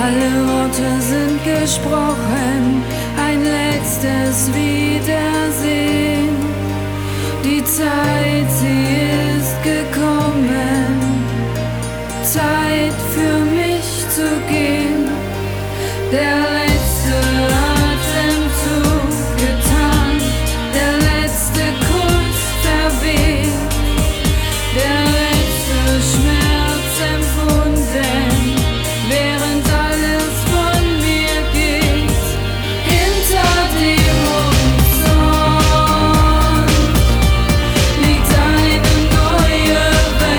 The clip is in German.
Alle Worte sind gesprochen, ein letztes Wiedersehen. Die Zeit, sie ist gekommen, Zeit für mich zu gehen. Der